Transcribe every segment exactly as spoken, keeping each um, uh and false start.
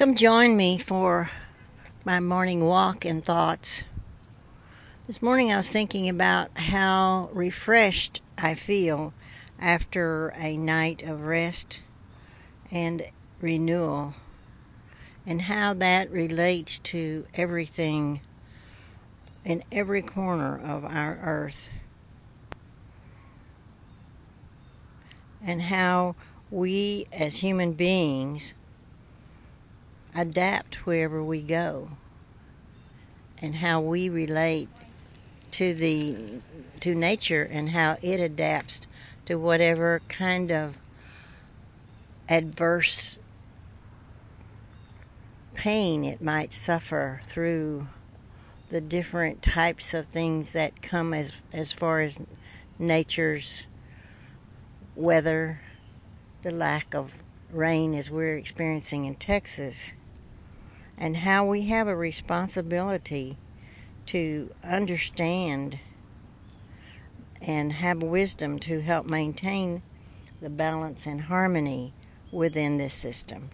Come join me for my morning walk and thoughts. This morning I was thinking about how refreshed I feel after a night of rest and renewal, and how that relates to everything in every corner of our earth, and how we as human beings adapt wherever we go, and how we relate to the to nature and how it adapts to whatever kind of adverse pain it might suffer through the different types of things that come as as far as nature's weather, the lack of rain as we're experiencing in Texas, and how we have a responsibility to understand and have wisdom to help maintain the balance and harmony within this system.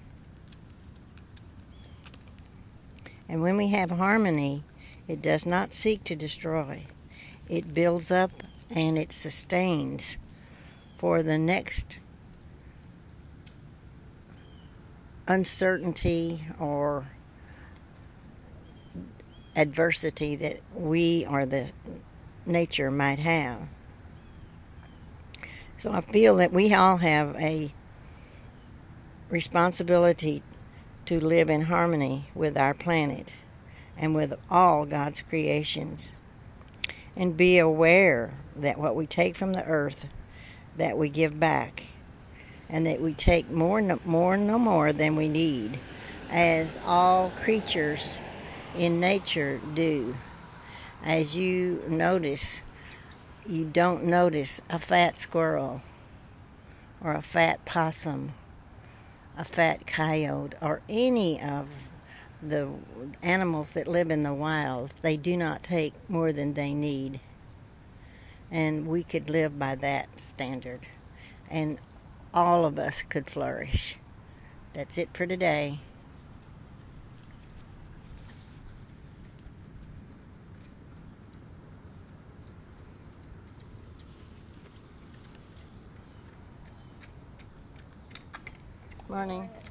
And when we have harmony, it does not seek to destroy. It builds up and it sustains for the next uncertainty or adversity that we or the nature might have. So I feel that we all have a responsibility to live in harmony with our planet and with all God's creations, and be aware that what we take from the earth, that we give back, and that we take more, no, more, no more than we need, as all creatures in nature do. As you notice, you don't notice a fat squirrel or a fat possum, a fat coyote, or any of the animals that live in the wild. They do not take more than they need. And we could live by that standard, and all of us could flourish. That's it for today. Morning.